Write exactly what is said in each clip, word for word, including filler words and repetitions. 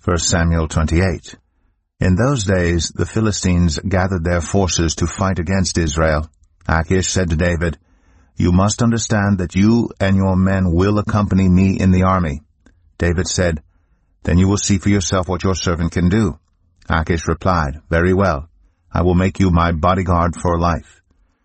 First Samuel twenty-eight. In those days the Philistines gathered their forces to fight against Israel. Achish said to David, "You must understand that you and your men will accompany me in the army." David said, "Then you will see for yourself what your servant can do." Achish replied, "Very well. I will make you my bodyguard for life."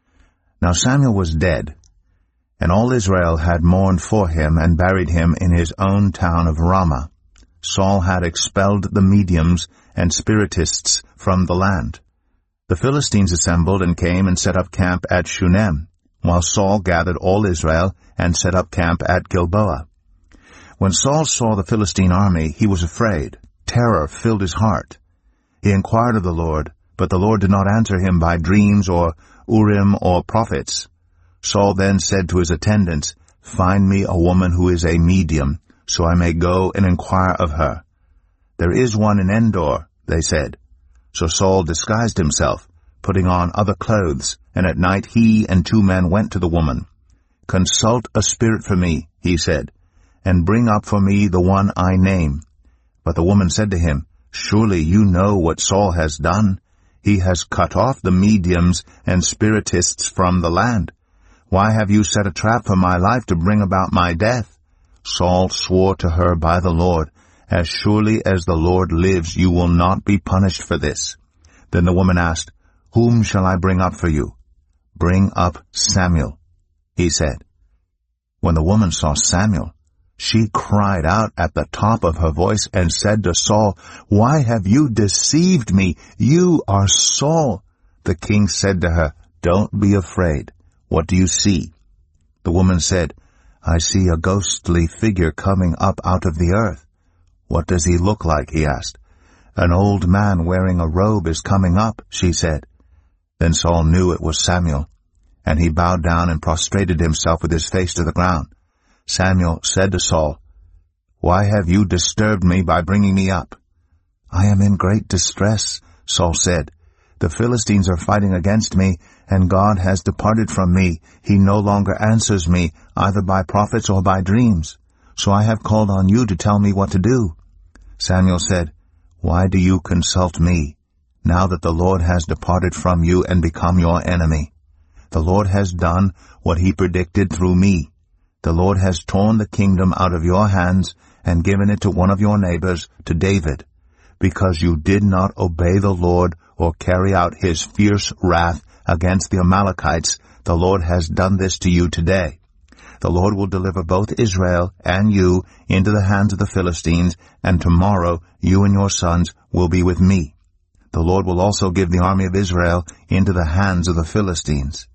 Now Samuel was dead, and all Israel had mourned for him and buried him in his own town of Ramah. Saul had expelled the mediums and spiritists from the land. The Philistines assembled and came and set up camp at Shunem, while Saul gathered all Israel and set up camp at Gilboa. When Saul saw the Philistine army, he was afraid. Terror filled his heart. He inquired of the Lord, but the Lord did not answer him by dreams or Urim or prophets. Saul then said to his attendants, "Find me a woman who is a medium, so I may go and inquire of her." "There is one in Endor," they said. So Saul disguised himself, putting on other clothes, and at night he and two men went to the woman. "Consult a spirit for me," he said, "and bring up for me the one I name." But the woman said to him, "Surely you know what Saul has done. He has cut off the mediums and spiritists from the land. Why have you set a trap for my life to bring about my death?" Saul swore to her by the Lord, "As surely as the Lord lives, you will not be punished for this." Then the woman asked, "Whom shall I bring up for you?" "Bring up Samuel," he said. When the woman saw Samuel, she cried out at the top of her voice and said to Saul, "Why have you deceived me? You are Saul." The king said to her, "Don't be afraid. What do you see?" The woman said, "I see a ghostly figure coming up out of the earth." "What does he look like?" he asked. "An old man wearing a robe is coming up," she said. Then Saul knew it was Samuel, and he bowed down and prostrated himself with his face to the ground. Samuel said to Saul, "Why have you disturbed me by bringing me up?" "I am in great distress," Saul said. "The Philistines are fighting against me, and God has departed from me. He no longer answers me, either by prophets or by dreams. So I have called on you to tell me what to do." Samuel said, "Why do you consult me, now that the Lord has departed from you and become your enemy? The Lord has done what he predicted through me. The Lord has torn the kingdom out of your hands and given it to one of your neighbors, to David. Because you did not obey the Lord or carry out his fierce wrath against the Amalekites, the Lord has done this to you today. The Lord will deliver both Israel and you into the hands of the Philistines, and tomorrow you and your sons will be with me. The Lord will also give the army of Israel into the hands of the Philistines."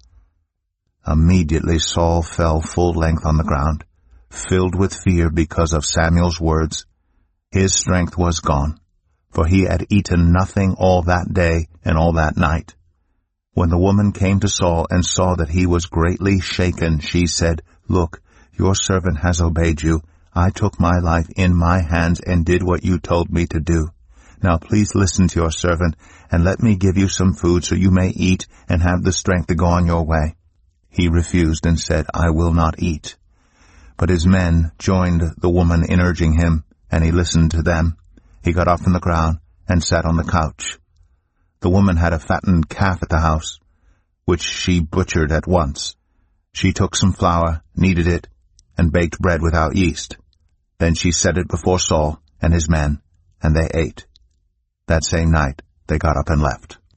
Immediately Saul fell full length on the ground, filled with fear because of Samuel's words. His strength was gone, for he had eaten nothing all that day and all that night. When the woman came to Saul and saw that he was greatly shaken, she said, "Look, your servant has obeyed you. I took my life in my hands and did what you told me to do. Now please listen to your servant, and let me give you some food so you may eat and have the strength to go on your way." He refused and said, "I will not eat." But his men joined the woman in urging him, and he listened to them. He got up from the ground and sat on the couch. The woman had a fattened calf at the house, which she butchered at once. She took some flour, kneaded it, and baked bread without yeast. Then she set it before Saul and his men, and they ate. That same night they got up and left.